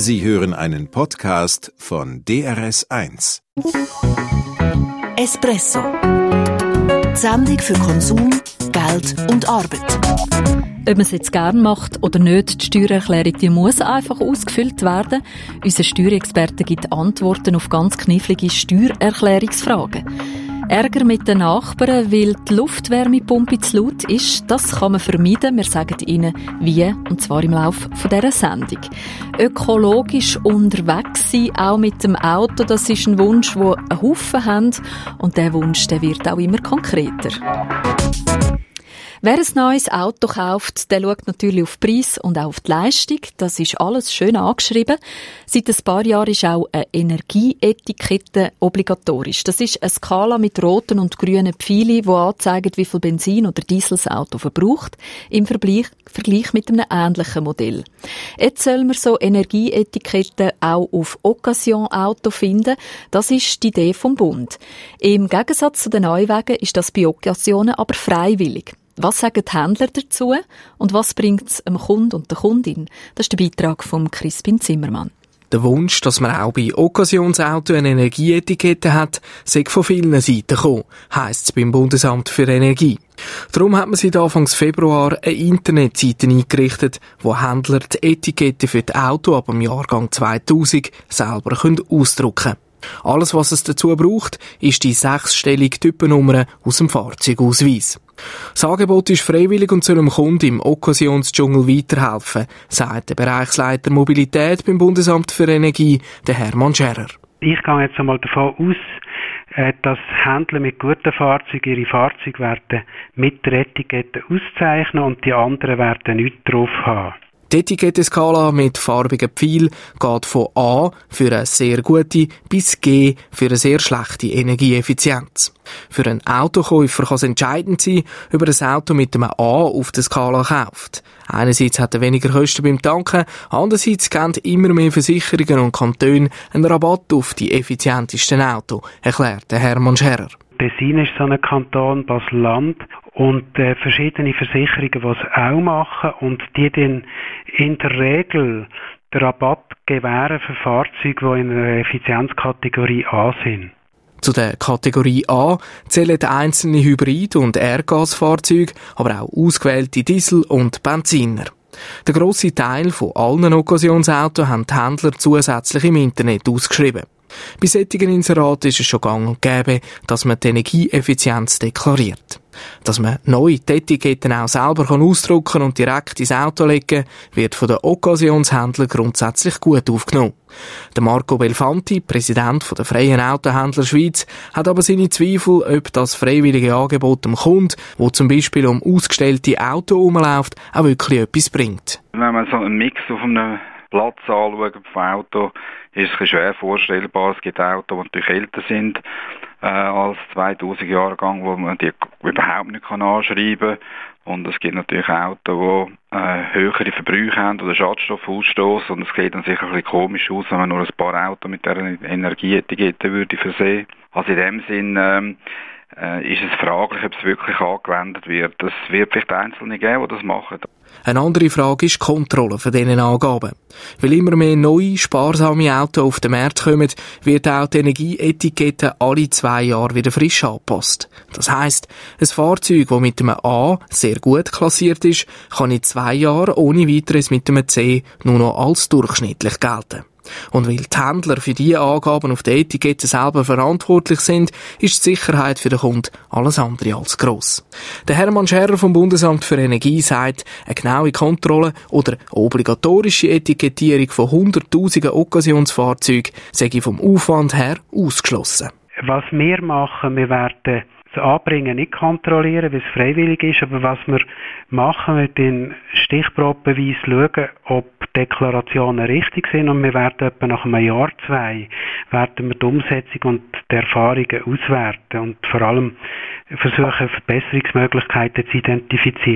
Sie hören einen Podcast von DRS1. Espresso. Die Sendung für Konsum, Geld und Arbeit. Ob man es jetzt gerne macht oder nicht, die Steuererklärung die muss einfach ausgefüllt werden. Unser Steuerexperte gibt Antworten auf ganz knifflige Steuererklärungsfragen. Ärger mit den Nachbarn, weil die Luftwärmepumpe zu laut ist, das kann man vermeiden. Wir sagen Ihnen, wie, und zwar im Laufe dieser Sendung. Ökologisch unterwegs sein, auch mit dem Auto, das ist ein Wunsch, den ein Haufen haben. Und der Wunsch, der wird auch immer konkreter. Wer ein neues Auto kauft, der schaut natürlich auf den Preis und auch auf die Leistung. Das ist alles schön angeschrieben. Seit ein paar Jahren ist auch eine Energieetikette obligatorisch. Das ist eine Skala mit roten und grünen Pfeilen, die anzeigen, wie viel Benzin oder Diesel das Auto verbraucht, im Vergleich mit einem ähnlichen Modell. Jetzt soll man so Energieetiketten auch auf Occasion-Auto finden. Das ist die Idee vom Bund. Im Gegensatz zu den Neuwagen ist das bei Occasionen aber freiwillig. Was sagen die Händler dazu und was bringt es dem Kunden und der Kundin? Das ist der Beitrag von Crispin Zimmermann. Der Wunsch, dass man auch bei Occasionsautos eine Energieetikette hat, sei von vielen Seiten gekommen, heisst es beim Bundesamt für Energie. Darum hat man seit Anfang Februar eine Internetseite eingerichtet, wo Händler die Etikette für die Autos ab dem Jahrgang 2000 selber ausdrucken können. Alles, was es dazu braucht, ist die 6-stellige Typennummer aus dem Fahrzeugausweis. Das Angebot ist freiwillig und soll dem Kunden im Occasionsdschungel weiterhelfen, sagt der Bereichsleiter Mobilität beim Bundesamt für Energie, der Hermann Scherer. Ich gehe jetzt einmal davon aus, dass Händler mit guten Fahrzeugen ihre Fahrzeuge werden mit der Etikette auszeichnen und die anderen werden nichts drauf haben. Die Etiketteskala mit farbigen Pfeilen geht von A für eine sehr gute bis G für eine sehr schlechte Energieeffizienz. Für einen Autokäufer kann es entscheidend sein, ob er ein Auto mit einem A auf der Skala kauft. Einerseits hat er weniger Kosten beim Tanken, andererseits geben immer mehr Versicherungen und Kantone einen Rabatt auf die effizientesten Autos, erklärt Hermann Scherer. Tessin ist so ein Kanton, Basel-Land und verschiedene Versicherungen, die es auch machen und die dann in der Regel den Rabatt gewähren für Fahrzeuge, die in einer Effizienzkategorie A sind. Zu der Kategorie A zählen einzelne Hybrid- und Erdgasfahrzeuge, aber auch ausgewählte Diesel- und Benziner. Der grosse Teil von allen Occasionsautos haben die Händler zusätzlich im Internet ausgeschrieben. Bei solchen Inseraten ist es schon gang und gäbe, dass man die Energieeffizienz deklariert. Dass man neu die Etiketten auch selber ausdrucken und direkt ins Auto legen, wird von den Occasionshändlern grundsätzlich gut aufgenommen. Der Marco Belfanti, Präsident der Freien Autohändler Schweiz, hat aber seine Zweifel, ob das freiwillige Angebot dem Kunden, wo zum Beispiel um ausgestellte Autos herumläuft, auch wirklich etwas bringt. Wenn man so einen Mix auf einem Platz anschaut vom Auto, ist es schwer vorstellbar. Es gibt Autos, die natürlich älter sind als 2000 Jahrgang, wo man die überhaupt nicht anschreiben kann. Und es gibt natürlich Autos, die höhere Verbräuche haben oder Schadstoffe ausstoßen. Und es sieht dann sicher ein bisschen komisch aus, wenn man nur ein paar Autos mit dieser Energieetikette würde versehen. Also in dem Sinn ist es fraglich, ob es wirklich angewendet wird. Es wird vielleicht Einzelne geben, die das machen. Eine andere Frage ist die Kontrolle von diesen Angaben. Weil immer mehr neue, sparsame Autos auf den Markt kommen, wird auch die Energieetikette alle 2 Jahre wieder frisch angepasst. Das heisst, ein Fahrzeug, das mit einem A sehr gut klassiert ist, kann in 2 Jahren ohne weiteres mit einem C nur noch als durchschnittlich gelten. Und weil die Händler für diese Angaben auf der Etikette selber verantwortlich sind, ist die Sicherheit für den Kunden alles andere als gross. Der Hermann Scherer vom Bundesamt für Energie sagt, eine genaue Kontrolle oder obligatorische Etikettierung von Hunderttausenden Occasionsfahrzeugen sei vom Aufwand her ausgeschlossen. Was wir machen, wir werden das Anbringen nicht kontrollieren, weil es freiwillig ist, aber was wir machen, wir den stichprobenweise schauen, ob Deklarationen richtig sind und wir werden etwa nach einem Jahr, 2, werden wir die Umsetzung und die Erfahrungen auswerten und vor allem versuchen, Verbesserungsmöglichkeiten zu identifizieren.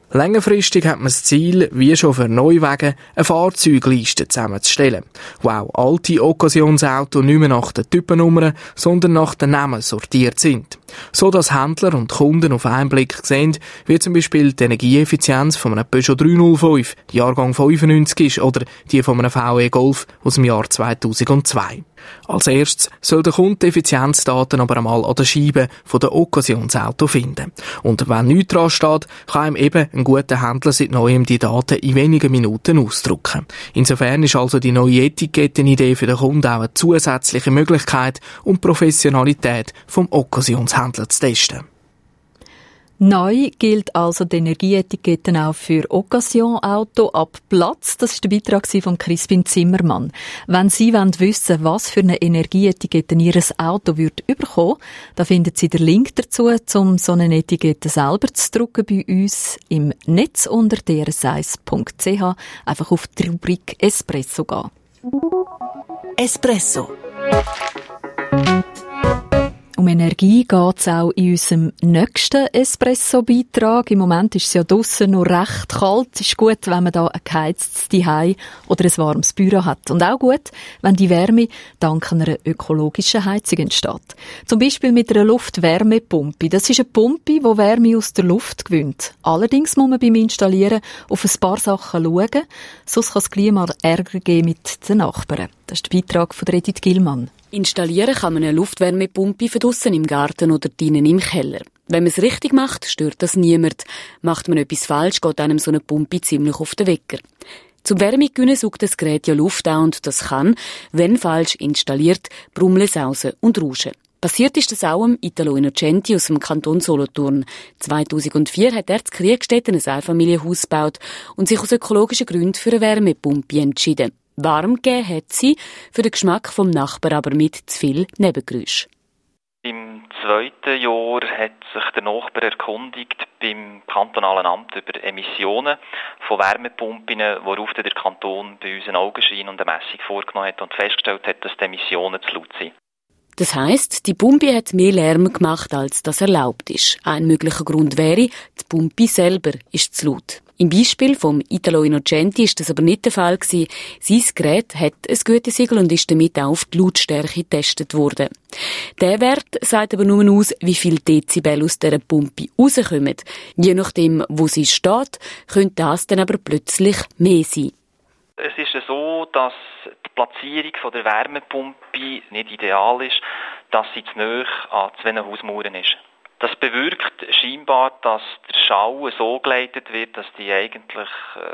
Längerfristig hat man das Ziel, wie schon für Neuwagen, eine Fahrzeugliste zusammenzustellen, wo auch alte Occasionsautos nicht mehr nach den Typennummern, sondern nach den Namen sortiert sind. So dass Händler und Kunden auf einen Blick sehen, wie zum Beispiel die Energieeffizienz von einem Peugeot 305, Jahrgang 95 ist, oder die von einem VW Golf aus dem Jahr 2002. Als erstes soll der Kunde die Effizienzdaten aber einmal an der Scheibe von der Occasionsauto finden. Und wenn nichts dran steht, kann ihm eben ein guter Händler seit Neuem die Daten in wenigen Minuten ausdrucken. Insofern ist also die neue Etikettenidee für den Kunden auch eine zusätzliche Möglichkeit, um die Professionalität vom Occasionshändler zu testen. Neu gilt also die Energieetiketten auch für Occasion-Auto ab Platz. Das ist der Beitrag von Crispin Zimmermann. Wenn Sie wissen wollen, was für eine Energieetikette Ihr Auto wird bekommen, dann finden Sie den Link dazu, um so eine Etikette selber zu drucken bei uns im Netz unter drs1.ch. Einfach auf die Rubrik Espresso gehen. Espresso. Um Energie geht es auch in unserem nächsten Espresso-Beitrag. Im Moment ist es ja draussen noch recht kalt. Es ist gut, wenn man da ein geheiztes Zuhause oder ein warmes Büro hat. Und auch gut, wenn die Wärme dank einer ökologischen Heizung entsteht. Zum Beispiel mit einer Luftwärmepumpe. Das ist eine Pumpe, die Wärme aus der Luft gewinnt. Allerdings muss man beim Installieren auf ein paar Sachen schauen, sonst kann das Klima Ärger geben mit den Nachbarn. Das ist der Beitrag von Edith Gillmann. Installieren kann man eine Luftwärmepumpe für draussen im Garten oder drinnen im Keller. Wenn man es richtig macht, stört das niemand. Macht man etwas falsch, geht einem so eine Pumpe ziemlich auf den Wecker. Zum Wärmegewinnen saugt das Gerät ja Luft an und das kann, wenn falsch installiert, brummeln, sausen und rauschen. Passiert ist das auch dem Italo Innocenti aus dem Kanton Solothurn. 2004 hat er in Kriegstetten ein Einfamilienhaus gebaut und sich aus ökologischen Gründen für eine Wärmepumpe entschieden. Warm gegeben hat sie, für den Geschmack vom Nachbar aber mit zu viel Nebengeräusch. Im zweiten Jahr hat sich der Nachbar erkundigt beim kantonalen Amt über Emissionen von Wärmepumpen, worauf der Kanton bei uns einen Augenschein und eine Messung vorgenommen hat und festgestellt hat, dass die Emissionen zu laut sind. Das heisst, die Pumpe hat mehr Lärm gemacht, als das erlaubt ist. Ein möglicher Grund wäre, die Pumpe selber ist zu laut. Im Beispiel vom Italo Innocenti ist das aber nicht der Fall gewesen. Sein Gerät hat ein Gütesiegel und ist damit auch auf die Lautstärke getestet worden. Der Wert sagt aber nur aus, wie viel Dezibel aus dieser Pumpe rauskommen. Je nachdem, wo sie steht, könnte das dann aber plötzlich mehr sein. Es ist so, dass die Platzierung von der Wärmepumpe nicht ideal ist, dass sie zu nahe an zwei Hausmauern ist. Das bewirkt scheinbar, dass der Schall so geleitet wird, dass die eigentlich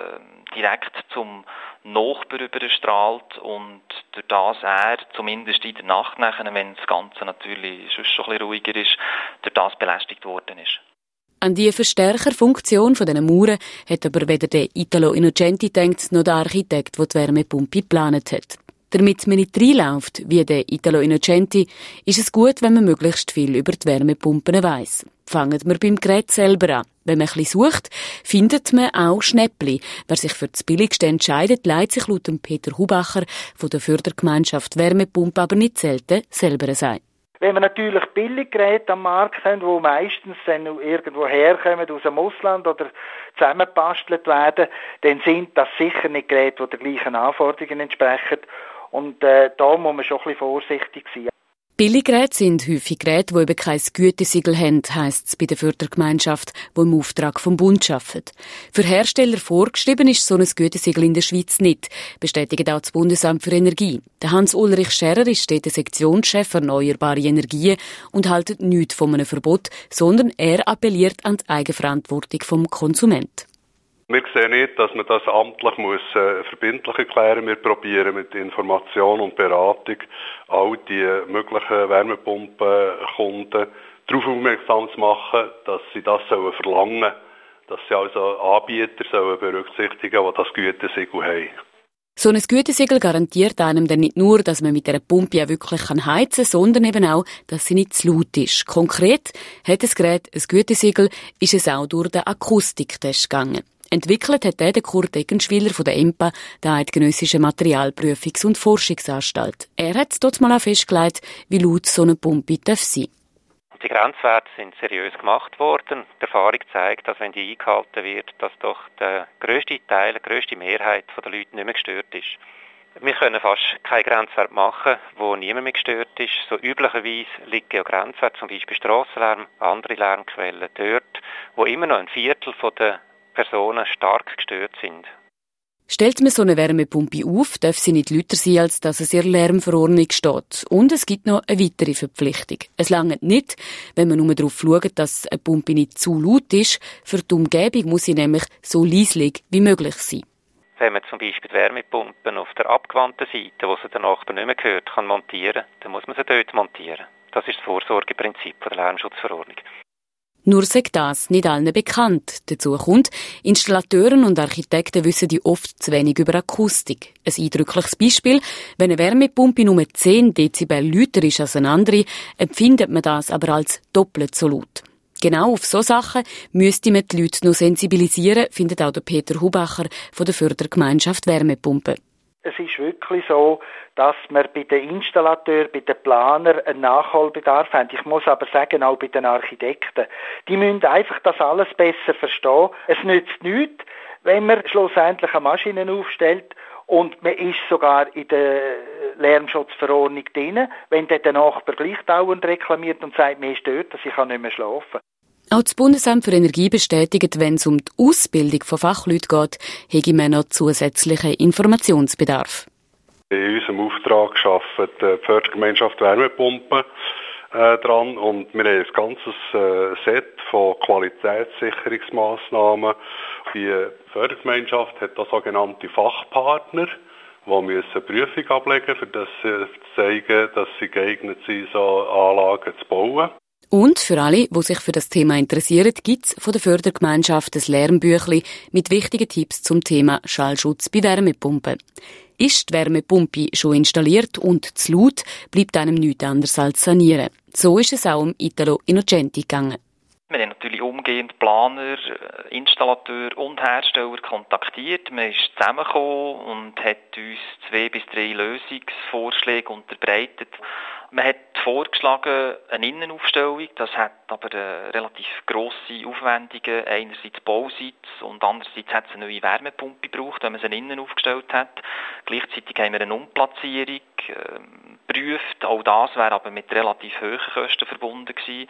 direkt zum Nachbar überstrahlt und durch das er, zumindest in der Nacht nachher, wenn das Ganze natürlich schon ein bisschen ruhiger ist, durch das belästigt worden ist. An die Verstärkerfunktion von diesen Mauern hat aber weder der Italo Innocenti gedacht, noch der Architekt, der die Wärmepumpe geplant hat. Damit man nicht reinläuft, wie der Italo Innocenti, ist es gut, wenn man möglichst viel über die Wärmepumpen weiss. Fangen wir beim Gerät selber an. Wenn man ein bisschen sucht, findet man auch Schnäppli. Wer sich für das Billigste entscheidet, leitet sich laut Peter Hubacher von der Fördergemeinschaft Wärmepumpe aber nicht selten selber ein. Wenn wir natürlich Billiggeräte am Markt haben, die meistens dann irgendwo herkommen, aus dem Ausland oder zusammengebastelt werden, dann sind das sicher nicht Geräte, die den gleichen Anforderungen entsprechen. Und da muss man schon ein bisschen vorsichtig sein. Billiggeräte sind häufig Geräte, die eben kein Gütesiegel haben, heisst es bei der Fördergemeinschaft, die im Auftrag vom Bund arbeitet. Für Hersteller vorgeschrieben ist so ein Gütesiegel in der Schweiz nicht, bestätigt auch das Bundesamt für Energie. Der Hans-Ulrich Scherrer ist dort der Sektionschef für erneuerbare Energien und hält nichts von einem Verbot, sondern er appelliert an die Eigenverantwortung vom Konsumenten. Wir sehen nicht, dass man das amtlich verbindlich erklären muss. Wir probieren mit Information und Beratung all die möglichen Wärmepumpenkunden darauf aufmerksam zu machen, dass sie das verlangen sollen, dass sie also Anbieter berücksichtigen sollen, die das Gütesiegel haben. So ein Gütesiegel garantiert einem dann nicht nur, dass man mit einer Pumpe ja wirklich heizen kann, sondern eben auch, dass sie nicht zu laut ist. Konkret hat das Gerät ein Gütesiegel, ist es auch durch den Akustiktest gegangen. Entwickelt hat der Kurt Eggenschwiller von der EMPA, der Eidgenössischen Materialprüfungs- und Forschungsanstalt. Er hat dort mal auch festgelegt, wie laut so eine Pumpe sein darf. Die Grenzwerte sind seriös gemacht worden. Die Erfahrung zeigt, dass wenn die eingehalten wird, dass doch der grösste Teil, die grösste Mehrheit der Leute nicht mehr gestört ist. Wir können fast keinen Grenzwert machen, wo niemand mehr gestört ist. So üblicherweise liegen ja Grenzwerte, zum Beispiel Strassenlärm, andere Lärmquellen, dort, wo immer noch ein Viertel der Personen stark gestört sind. Stellt man so eine Wärmepumpe auf, darf sie nicht lauter sein, als dass es in der Lärmverordnung steht. Und es gibt noch eine weitere Verpflichtung. Es reicht nicht, wenn man nur darauf schaut, dass eine Pumpe nicht zu laut ist. Für die Umgebung muss sie nämlich so leislich wie möglich sein. Wenn man zum Beispiel die Wärmepumpen auf der abgewandten Seite, wo sie der Nachbar nicht mehr hört, kann montieren, dann muss man sie dort montieren. Das ist das Vorsorgeprinzip der Lärmschutzverordnung. Nur sagt das nicht allen bekannt. Dazu kommt, Installateuren und Architekten wissen die oft zu wenig über Akustik. Ein eindrückliches Beispiel: Wenn eine Wärmepumpe nur 10 Dezibel lauter ist als eine andere, empfindet man das aber als doppelt so laut. Genau auf so Sachen müsste man die Leute noch sensibilisieren, findet auch der Peter Hubacher von der Fördergemeinschaft Wärmepumpe. Es ist wirklich so, dass wir bei den Installateuren, bei den Planern einen Nachholbedarf haben. Ich muss aber sagen, auch bei den Architekten. Die müssen einfach das alles besser verstehen. Es nützt nichts, wenn man schlussendlich eine Maschine aufstellt und man ist sogar in der Lärmschutzverordnung drin, wenn dann der Nachbar gleich dauernd reklamiert und sagt, mir stört das, ich kann nicht mehr schlafen. Auch das Bundesamt für Energie bestätigt, wenn es um die Ausbildung von Fachleuten geht, hätte man noch zusätzlichen Informationsbedarf. In unserem Auftrag arbeitet die Fördergemeinschaft Wärmepumpen dran und wir haben ein ganzes Set von Qualitätssicherungsmaßnahmen. Die Fördergemeinschaft hat da sogenannte Fachpartner, die müssen eine Prüfung ablegen, für das zu zeigen, dass sie geeignet sind, so Anlagen zu bauen. Und für alle, die sich für das Thema interessieren, gibt es von der Fördergemeinschaft ein Lärmbüchlein mit wichtigen Tipps zum Thema Schallschutz bei Wärmepumpen. Ist die Wärmepumpe schon installiert und zu laut, bleibt einem nichts anderes als sanieren. So ist es auch um Italo Innocenti gegangen. Wir haben natürlich umgehend Planer, Installateur und Hersteller kontaktiert. Man ist zusammengekommen und hat uns 2 bis 3 Lösungsvorschläge unterbreitet. Man hat vorgeschlagen eine Innenaufstellung, das hat aber relativ grosse Aufwendungen. Einerseits Bauseits und andererseits hat es eine neue Wärmepumpe gebraucht, wenn man sie innen aufgestellt hat. Gleichzeitig haben wir eine Umplatzierung geprüft. Auch das wäre aber mit relativ hohen Kosten verbunden gewesen.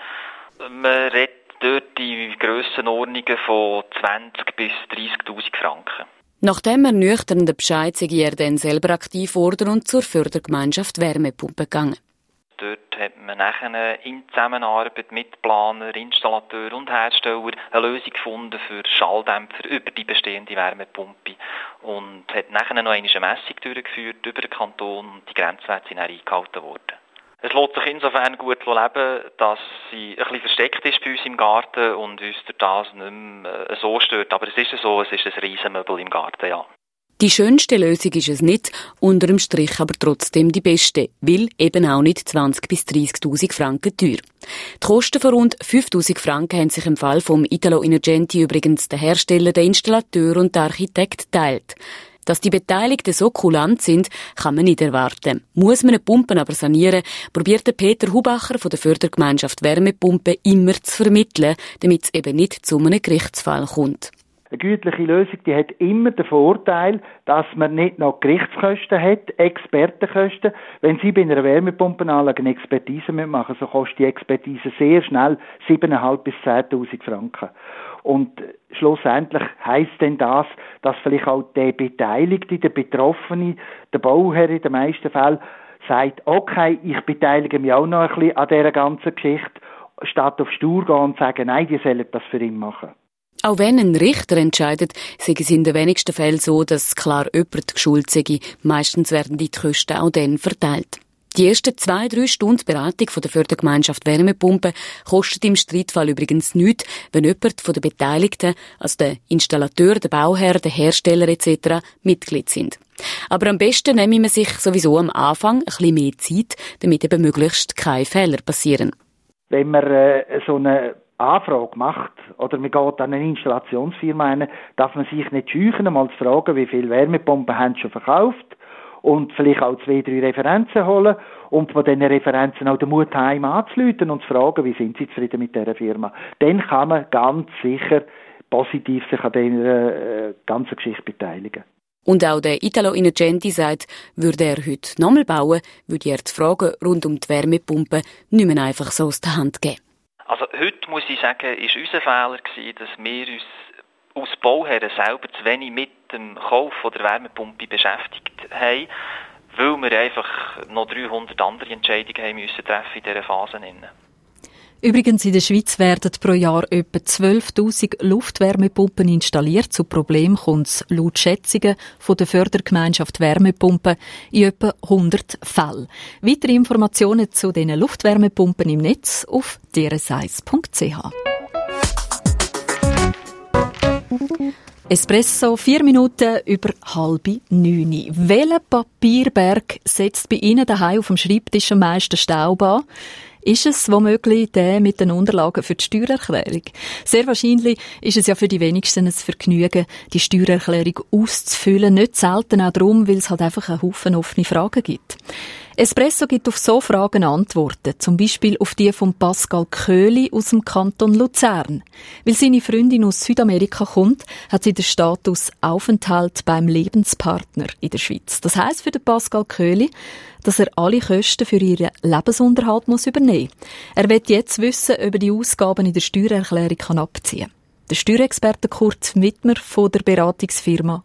Man redet dort die Grössenordnungen von 20.000 bis 30.000 Franken. Nachdem er nüchternen Bescheid sei er dann selber aktiv geworden und zur Fördergemeinschaft Wärmepumpe gegangen. Dort hat man nachher in Zusammenarbeit mit Planer, Installateur und Hersteller eine Lösung gefunden für Schalldämpfer über die bestehende Wärmepumpe und hat nachher noch eine Messung durchgeführt über den Kanton und die Grenzwerte sind dann eingehalten worden. Es lässt sich insofern gut leben, dass sie ein bisschen versteckt ist bei uns im Garten und uns durch das nicht mehr so stört. Aber es ist so, es ist ein Riesenmöbel im Garten, ja. Die schönste Lösung ist es nicht, unterm Strich aber trotzdem die beste, weil eben auch nicht 20.000 bis 30.000 Franken teuer. Die Kosten von rund 5.000 Franken haben sich im Fall vom Italo Innocenti übrigens der Hersteller, der Installateur und der Architekt teilt. Dass die Beteiligten so kulant sind, kann man nicht erwarten. Muss man eine Pumpe aber sanieren, probiert Peter Hubacher von der Fördergemeinschaft Wärmepumpe immer zu vermitteln, damit es eben nicht zu einem Gerichtsfall kommt. Eine gütliche Lösung, die hat immer den Vorteil, dass man nicht noch Gerichtskosten hat, Expertenkosten. Wenn Sie bei einer Wärmepumpenanlage eine Expertise machen, so kostet die Expertise sehr schnell 7.500 bis 10.000 Franken. Und schlussendlich heisst denn das, dass vielleicht auch der Beteiligte, der Betroffene, der Bauherr in den meisten Fällen sagt, okay, ich beteilige mich auch noch ein bisschen an dieser ganzen Geschichte, statt auf Stur gehen und sagen, nein, die sollen das für ihn machen. Auch wenn ein Richter entscheidet, sei es in den wenigsten Fällen so, dass klar jemand schuld sei. Meistens werden die Kosten auch dann verteilt. Die ersten 2-3 Stunden Beratung von der Fördergemeinschaft Wärmepumpe kostet im Streitfall übrigens nichts, wenn jemand von den Beteiligten, also der Installateur, der Bauherr, der Hersteller etc. Mitglied sind. Aber am besten nehme man sich sowieso am Anfang ein bisschen mehr Zeit, damit eben möglichst keine Fehler passieren. Wenn man so eine Anfrage macht oder man geht an eine Installationsfirma rein, darf man sich nicht scheuchen, mal zu fragen, wie viele Wärmepumpen haben sie schon verkauft und vielleicht auch 2-3 Referenzen holen und von diesen Referenzen auch den Mut heim anzurufen und zu fragen, wie sind sie zufrieden mit dieser Firma. Dann kann man ganz sicher positiv sich an dieser ganzen Geschichte beteiligen. Und auch der Italo Innocenti sagt, würde er heute nochmal bauen, würde er die Fragen rund um die Wärmepumpe nicht mehr einfach so aus der Hand geben. Also heute, muss ich sagen, ist unser Fehler gewesen, dass wir uns als Bauherren selber zu wenig mit dem Kauf der Wärmepumpe beschäftigt haben, weil wir einfach noch 300 andere Entscheidungen haben müssen treffen in dieser Phase. Übrigens, in der Schweiz werden pro Jahr etwa 12'000 Luftwärmepumpen installiert. Zu Problemen kommt es laut Schätzungen von der Fördergemeinschaft Wärmepumpen in etwa 100 Fällen. Weitere Informationen zu diesen Luftwärmepumpen im Netz auf drs1.ch. Espresso, 4 Minuten über 8:30. Welcher Papierberg setzt bei Ihnen daheim auf dem Schreibtisch am meisten Staub an? Ist es womöglich der mit den Unterlagen für die Steuererklärung? Sehr wahrscheinlich ist es ja für die wenigsten ein Vergnügen, die Steuererklärung auszufüllen. Nicht selten auch darum, weil es halt einfach einen Haufen offene Fragen gibt. Espresso gibt auf so Fragen Antworten, zum Beispiel auf die von Pascal Köhli aus dem Kanton Luzern. Weil seine Freundin aus Südamerika kommt, hat sie den Status Aufenthalt beim Lebenspartner in der Schweiz. Das heisst für den Pascal Köhli, dass er alle Kosten für ihren Lebensunterhalt übernehmen muss. Er will jetzt wissen, ob er die Ausgaben in der Steuererklärung abziehen kann. Der Steuerexperte Kurt Wittmer von der Beratungsfirma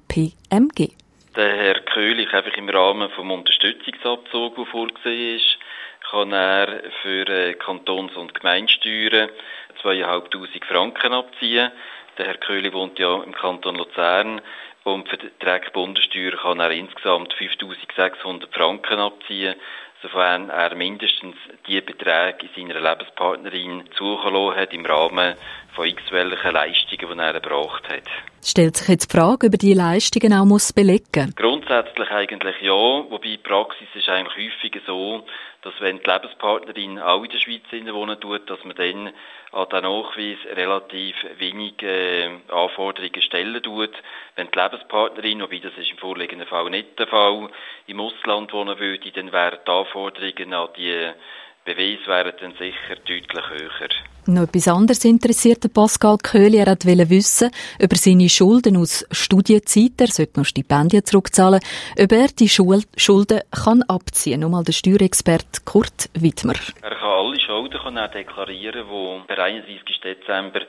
KPMG. Der Herr Köhlich, einfach im Rahmen des Unterstützungsabzugs, der vorgesehen ist, kann er für Kantons- und Gemeindesteuern 2'500 Franken abziehen. Der Herr Köhlich wohnt ja im Kanton Luzern und für die Bundessteuer kann er insgesamt 5'600 Franken abziehen, sofern er mindestens die Beträge seiner Lebenspartnerin zugelassen hat im Rahmen von x-welchen Leistungen, die er erbracht hat. Stellt sich jetzt die Frage, ob er diese Leistungen auch belegen muss? Grundsätzlich eigentlich ja, wobei die Praxis ist eigentlich häufig so, dass wenn die Lebenspartnerin auch in der Schweiz wohnen tut, dass man dann an den Nachweis relativ wenig Anforderungen stellen tut. Wenn die Lebenspartnerin, wobei das ist im vorliegenden Fall nicht der Fall, im Ausland wohnen würde, dann wären die Anforderungen an die Beweise wären dann sicher deutlich höher. Noch etwas anderes interessiert Pascal Köhli. Er wollte wissen, ob er seine Schulden aus Studienzeit, er sollte noch Stipendien zurückzahlen, ob er die Schulden kann abziehen kann. Nochmal der Steuerexperte Kurt Wittmer. Er kann alle Schulden deklarieren, die per 31. Dezember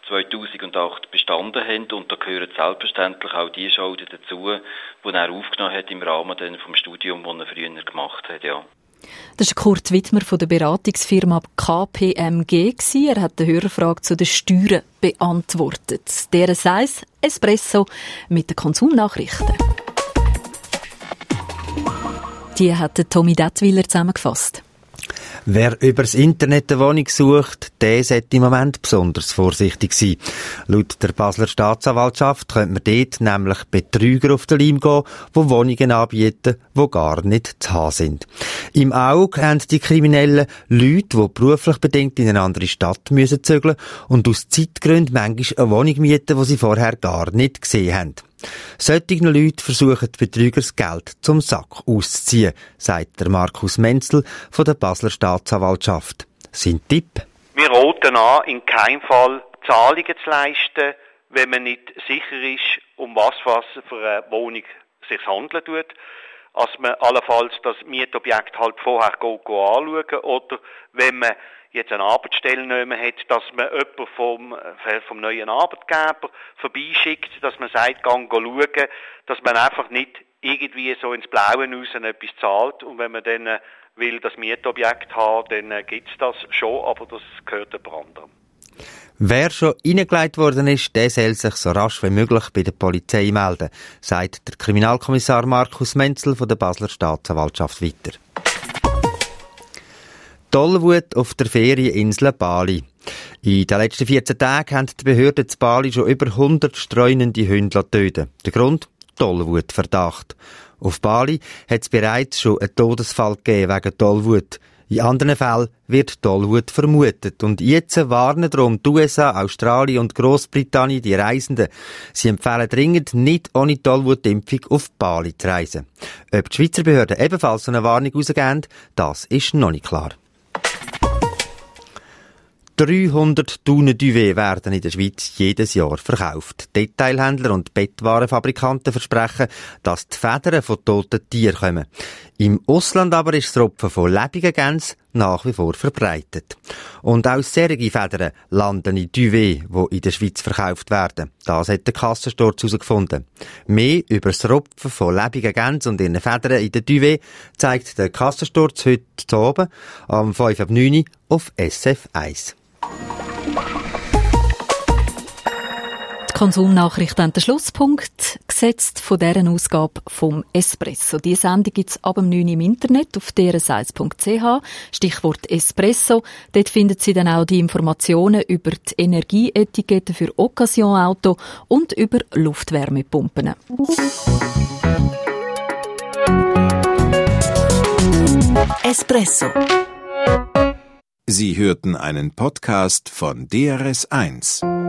2008 bestanden haben. Und da gehören selbstverständlich auch die Schulden dazu, die er aufgenommen hat im Rahmen des Studiums, das er früher gemacht hat. Ja. Das ist Kurt Wittmer von der Beratungsfirma KPMG. Er hat die Hörerfrage zu den Steuern beantwortet. Der Eis Espresso mit den Konsumnachrichten. Die hat Tommy Detwiller zusammengefasst. Wer übers Internet eine Wohnung sucht, der sollte im Moment besonders vorsichtig sein. Laut der Basler Staatsanwaltschaft könnte man dort nämlich Betrüger auf den Leim gehen, die Wohnungen anbieten, die gar nicht zu haben sind. Im Auge haben die Kriminellen Leute, die beruflich bedingt in eine andere Stadt müssen zügeln und aus Zeitgründen manchmal eine Wohnung mieten, die sie vorher gar nicht gesehen haben. Solche Leute versuchen die Betrüger das Geld zum Sack auszuziehen, sagt der Markus Menzel von der Basler Staatsanwaltschaft. Sein Tipp? Wir raten an, in keinem Fall Zahlungen zu leisten, wenn man nicht sicher ist, um was für eine Wohnung es sich handelt. Als man allenfalls das Mietobjekt halt vorher anschauen oder wenn man jetzt eine Arbeitsstelle nehmen hat, dass man jemanden vom neuen Arbeitgeber vorbeischickt, dass man sagt, gang schauen, dass man einfach nicht irgendwie so ins Blaue raus etwas zahlt und wenn man dann will das Mietobjekt haben, dann gibt's das schon, aber das gehört jemand anderem. Wer schon reingelegt worden ist, der soll sich so rasch wie möglich bei der Polizei melden, sagt der Kriminalkommissar Markus Menzel von der Basler Staatsanwaltschaft weiter. Tollwut auf der Ferieninsel Bali. In den letzten 14 Tagen haben die Behörden in Bali schon über 100 streunende Hunde töten. Der Grund? Tollwutverdacht. Auf Bali hat es bereits schon einen Todesfall gegeben wegen Tollwut. In anderen Fällen wird Tollwut vermutet. Und jetzt warnen darum die USA, Australien und Grossbritannien die Reisenden. Sie empfehlen dringend, nicht ohne Tollwutimpfung auf Bali zu reisen. Ob die Schweizer Behörden ebenfalls so eine Warnung rausgeben, das ist noch nicht klar. 300 Tonnen Duvet werden in der Schweiz jedes Jahr verkauft. Detailhändler und Bettwarenfabrikanten versprechen, dass die Federn von toten Tieren kommen. Im Ausland aber ist das Rupfen von lebenden Gänsen nach wie vor verbreitet. Und auch solche Federn landen in Duvet, die in der Schweiz verkauft werden. Das hat der Kassensturz herausgefunden. Mehr über das Rupfen von lebenden Gänsen und ihren Federn in der Duvet zeigt der Kassensturz heute oben am 5:09 Uhr auf SF 1. Die Konsumnachrichten haben den Schlusspunkt gesetzt von deren Ausgabe vom Espresso. Die Sendung gibt es ab 9 Uhr im Internet auf drs1.ch. Stichwort Espresso. Dort finden Sie dann auch die Informationen über die Energieetikette für Occasion-Auto und über Luftwärmepumpen. Espresso. Sie hörten einen Podcast von DRS1.